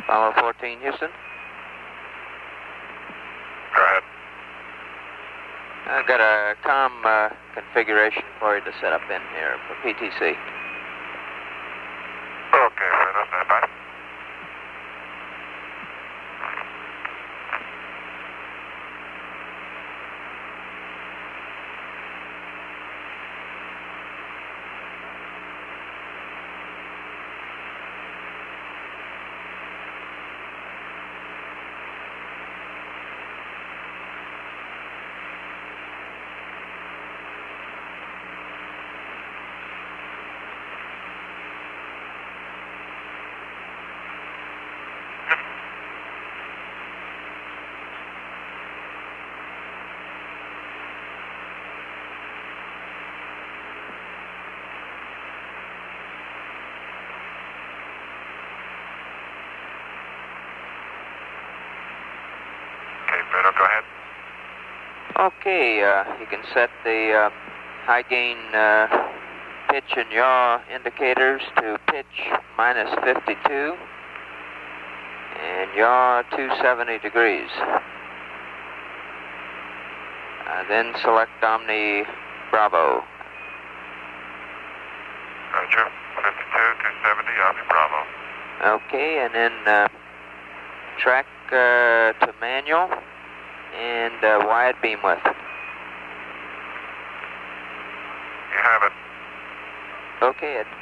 Apollo 14, Houston. Go ahead. I've got a comm configuration for you to set up in here for PTC. Okay, Fredo, stand by. Go ahead. Okay, you can set the high gain pitch and yaw indicators to pitch minus 52 and yaw 270 degrees. Then select Omni Bravo. Roger. 52, 270, Omni Bravo. Okay, and then track to manual and wide beam width. You have it. Okay, Ed.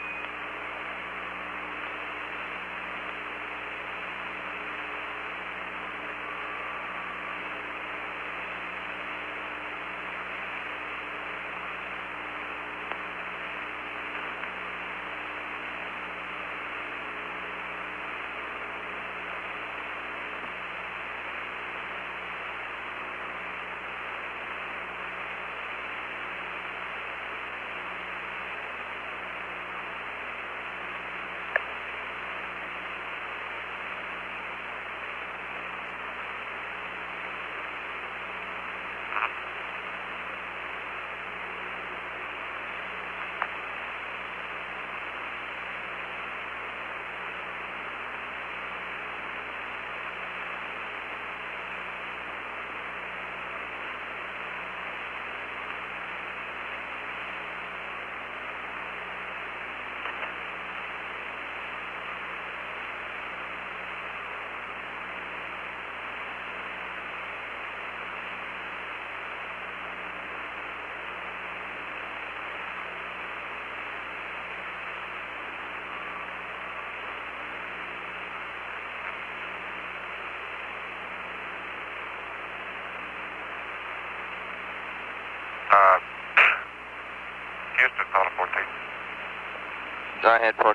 Houston, Apollo 14. Go ahead, 14. All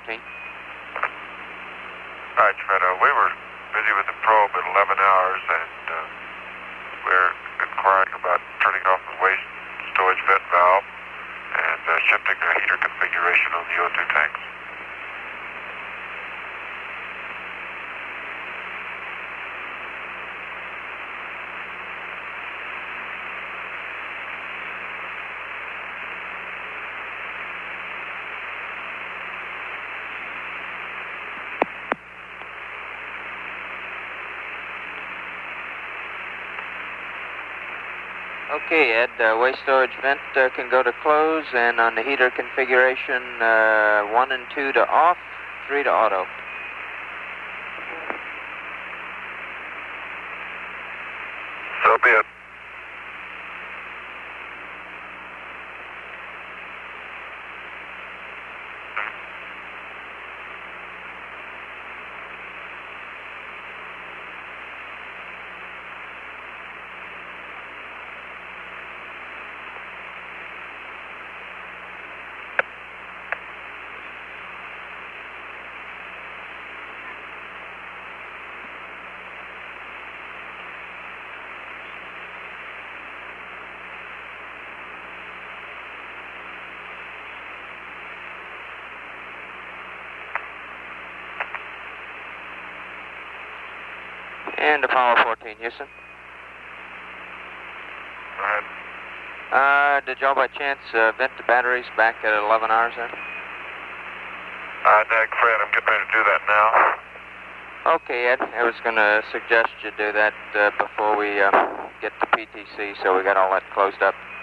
right, Fredo, we were busy with the probe at 11 hours, and we're inquiring about turning off the waste storage vent valve and shifting the heater configuration on the O2 tanks. Okay, Ed, waste storage vent can go to close, and on the heater configuration, 1 and 2 to off, 3 to auto. So be it. And Apollo 14, Houston. Go ahead. Did y'all by chance vent the batteries back at 11 hours then? Nag, Fred, I'm getting ready to do that now. Okay, Ed. I was going to suggest you do that before we get to PTC, so we got all that closed up.